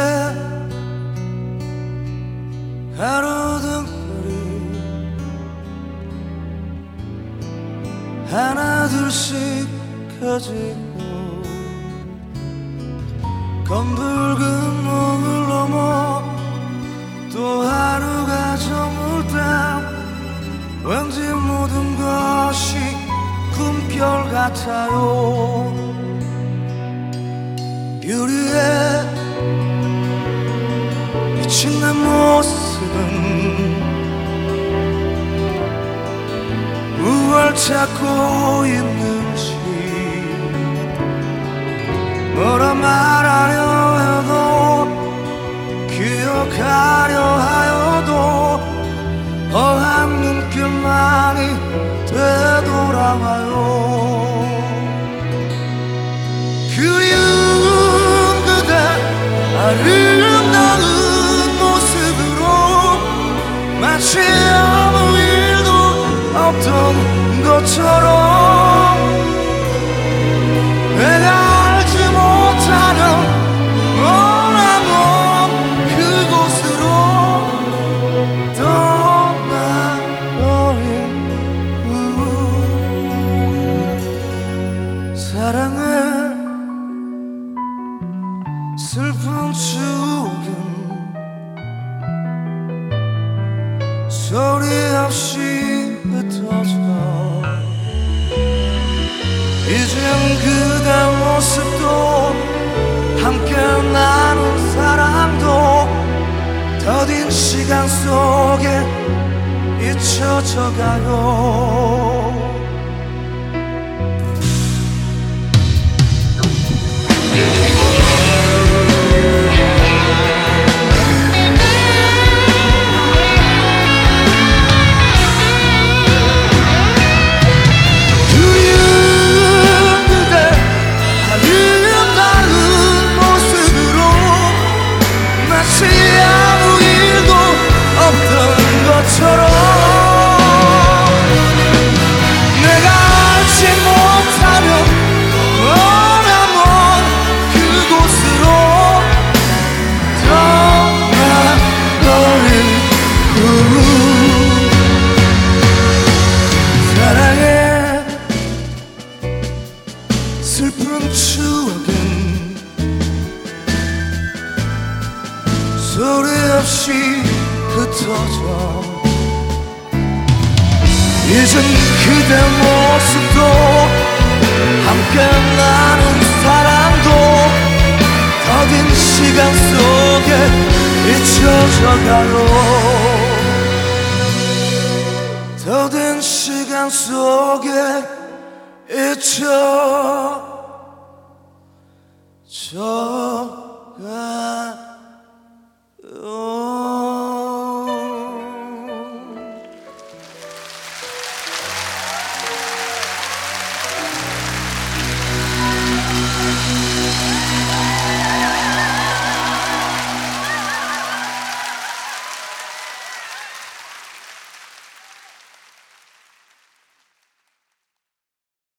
가로등불이 하나 둘씩 켜지고 검붉은 목을 넘어 또 하루가 저물다 왠지 모든 것이 꿈결 같아요. 유리에 비친 내 모습은 무얼 찾고 있는지 뭐라 말하려 해도 기억하려 하여도 허한 눈길만이 되돌아와요. 그리운 그대 아름다운 모습으로 마치 아무 일도 없던 것처럼 내가 알지 못하는 머나먼 그곳으로 떠나버린 후 사랑의 슬픈 추억은 소리 없이 흩어져 이젠 그대 모습도 함께 나눈 사랑도 더딘 시간 속에 잊혀져 가요. 아무 일도 없던 것처럼 내가 알지 못하면 머나먼 그곳으로 떠나버린 후 사랑의 슬픈 추억은 소리 없이 흩어져 이젠 그대 모습도 함께 나눈 사랑도 더딘 시간 속에 잊혀져 가요. 더딘 시간 속에 잊혀져